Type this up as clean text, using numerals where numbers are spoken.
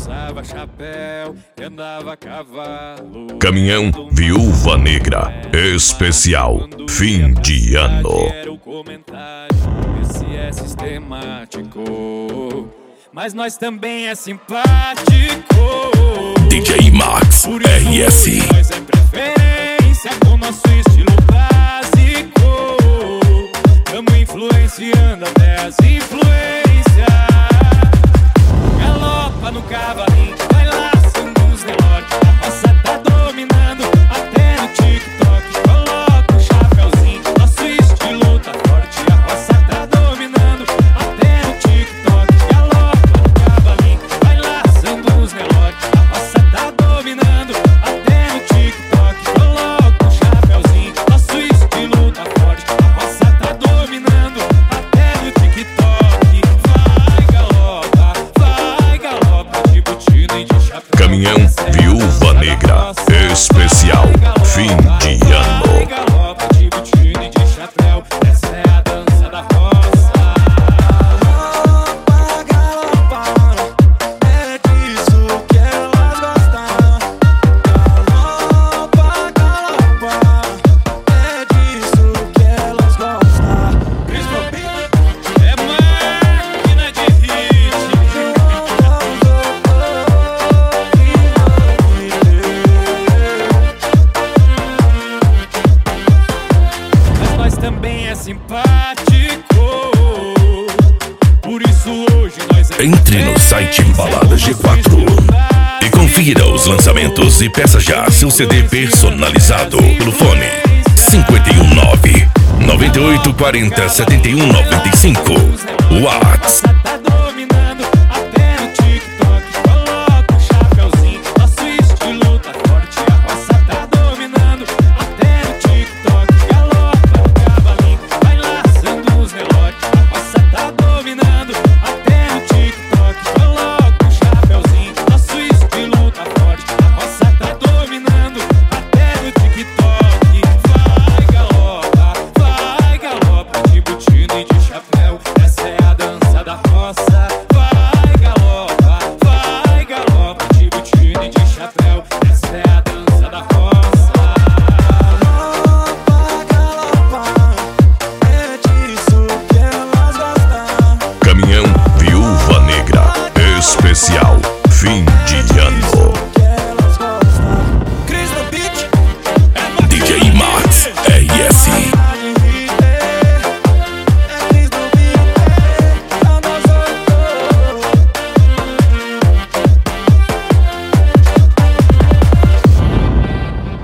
usava chapéu e andava a cavalo. Caminhão Viúva Negra Especial Fim de Ano. Quero comentário, esse é sistemático, mas nós também é simpático. DJ Max Por isso RS. nós é preferência com nosso estilo básico. Tamo influenciando até as influências. Galopa no cavalinho, vai laçando os relógios. A roça tá dominando até no TikTok. Coloca o chapéuzinho, nosso estilo tá forte. A roça tá dominando até no TikTok. Galopa no cavalinho, vai laçando os relógios. A roça tá dominando até no TikTok. Coloca o chapéuzinho, nosso estilo tá forte. A roça tá dominando até no TikTok. Vai galopa de botina e de chapéu. Caminhão Viúva Negra Especial Fim de Ano. Vai galopa de botina e de chapéu. Essa é a dança da roça. Galopa, é disso que elas gostam. Galopa, é disso que elas gostam. É máquina de hit. Mas nós também é simpático. Por isso hoje nós é Entre no site Balada G4 e confira os lançamentos e peça já seu CD personalizado pelo fone 519 9840 7195. WhatsApp